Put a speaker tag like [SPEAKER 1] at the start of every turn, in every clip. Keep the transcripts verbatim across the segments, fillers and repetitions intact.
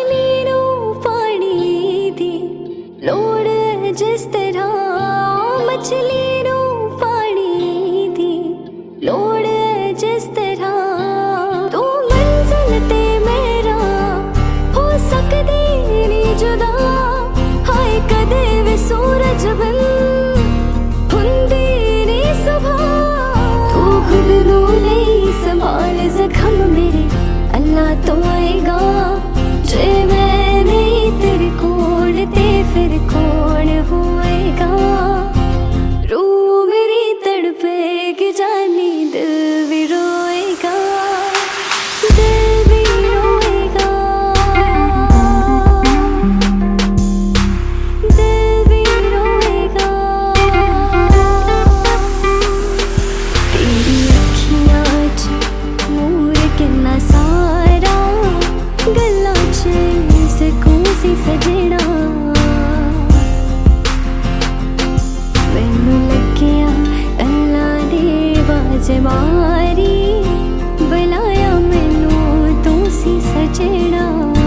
[SPEAKER 1] मछली नू पानी दी लोड़ जिस तरह, मछली नू पानी दी लोड़ जिस तरह, तू मंजिल ते मेरा हो सकदी नी जुदा। हाय कदे वे सूरज बिन हुंदी नी सुबह, तू खुद नू नहीं संभाल जख्म मेरे अल्लाह तो आएगा। जे मैं नहीं तेरे कोल ते फिर कौन होएगा। रूह मेरी तड़पेगी जानी दिल भी रोएगा, दिल भी रोएगा, दिल भी रोएगा। तेरी अखियां च नूर किन्ना सारा, गल्लां च सकून सी सजना। मैनू लग्गिया अल्लाह ने आवाज मारी, बुलाया मैनू तू सी सजना।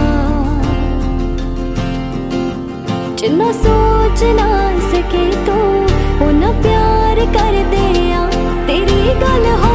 [SPEAKER 1] जिन्ना सोच ना सके तू उन्ना प्यार कर दिया, तेरी गल